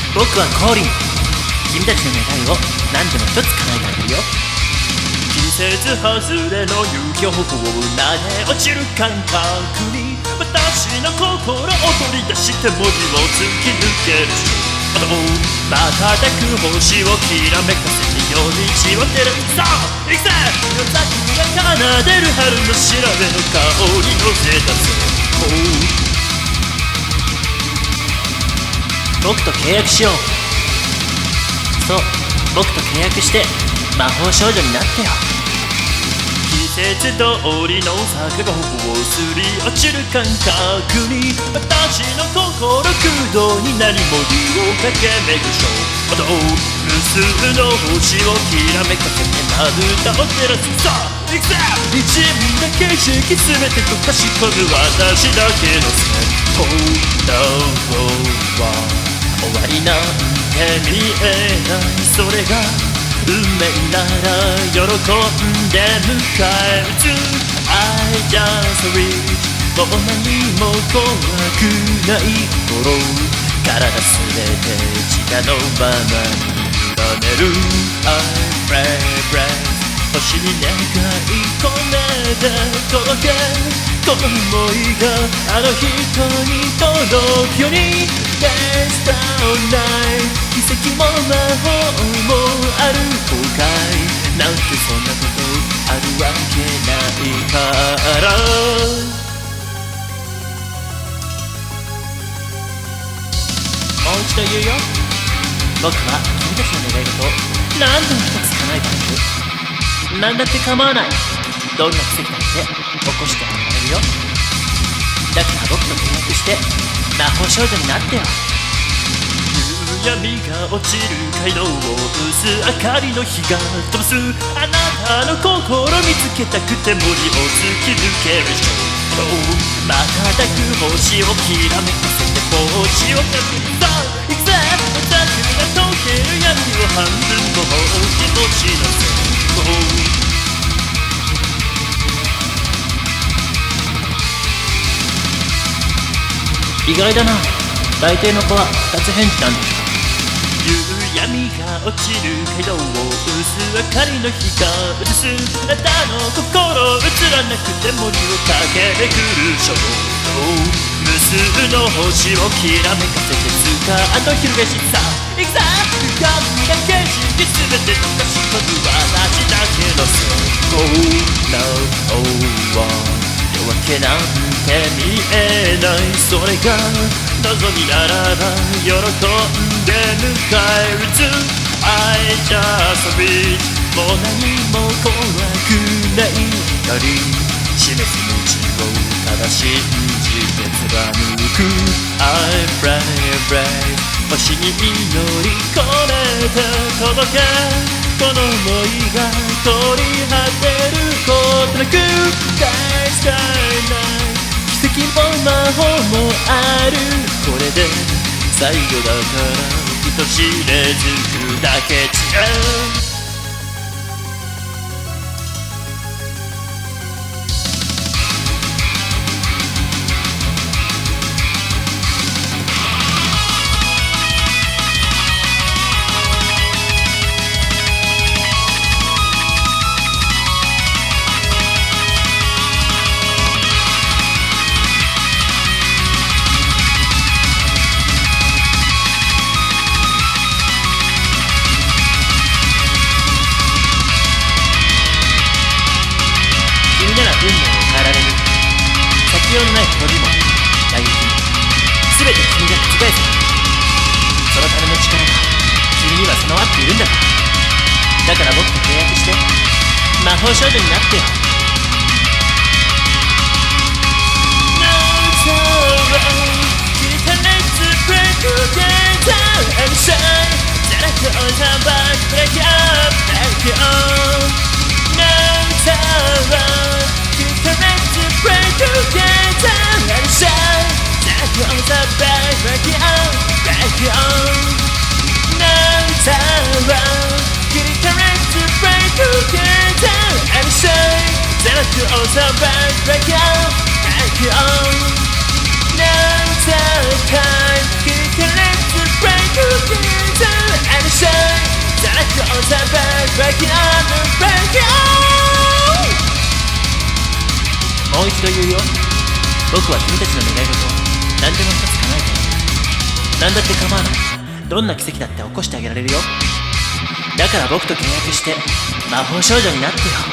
僕はコーリン。君たちの願いを何でも一つ叶えてあげるよ。季節外れの雪を投げ落ちる感覚に私の心を取り出して森を突き抜ける。瞬く星をきらめかせて夜道を照らす。さあ行くぜ。夜桜が奏でる春の調べの香りのせたぜ。僕と契約しよう。そう、僕と契約して魔法少女になってよ。季節通りの坂が頬をすり落ちる感覚に私の心空洞になり森を駆け巡る。無数の星をきらめかせてまぶたを照らす。さあ行くぜ。一面だけ景色全て溶かし込む私だけのせい。炎は終わりなんて見えない。それが運命なら喜んで迎え撃つ。I just reach もう何も怖くない頃。体すべて血がのままに委ねる。I pray pray 星に願い込めて届け。この想いがあの人に届くように。There's no night 奇跡も魔法もある後悔なんてそんなことあるわけないから。もう一度言うよ。僕は君たちの願い事を何度も一つ叶えてあげる。何だって構わない。どんな奇跡だって起こしてあげられるよ。だから僕と契約して魔法少女になってよ。夕闇が落ちる街道を薄明かりの火が灯す。あなたの心見つけたくて森を突き抜ける人。瞬く星をきらめかせて星をかぶり。さあ行くぜ。桜が溶ける闇を半分も気持ちのせい。意外だな。大抵の子は二つ返事なんだ。夕闇が落ちる街道を薄明かりの火が映す。あなたの心映らなくて森を駆け巡る衝動。無数の星をきらめかせてスカート広げし。さあ行くぜ。浮かんだ景色全て溶かし込む私だけのせい。No one 夜明けなんて見えない。それが望みならば喜んで迎え撃つ。I just reach もう何も怖くない光示す道をただ信じて貫く。I pray pray 星に祈り込めて届け。この想いが取り果てることなく。大スカイナイ奇跡も魔法もある。これで最後だから人知れず砕け散る。運命を変えられる。先ようのない滅びも打撃も全て君が覆せ。そのための力が君には備わっているんだから。だから僕と契約して魔法少女になってよ。 Now it's our time. Let's break together. きなもう一度言うよ。僕は君たちの願い事を何でも一つ叶えてやる。何だって構わない。どんな奇跡だって起こしてあげられるよ。だから僕と契約して魔法少女になってよ。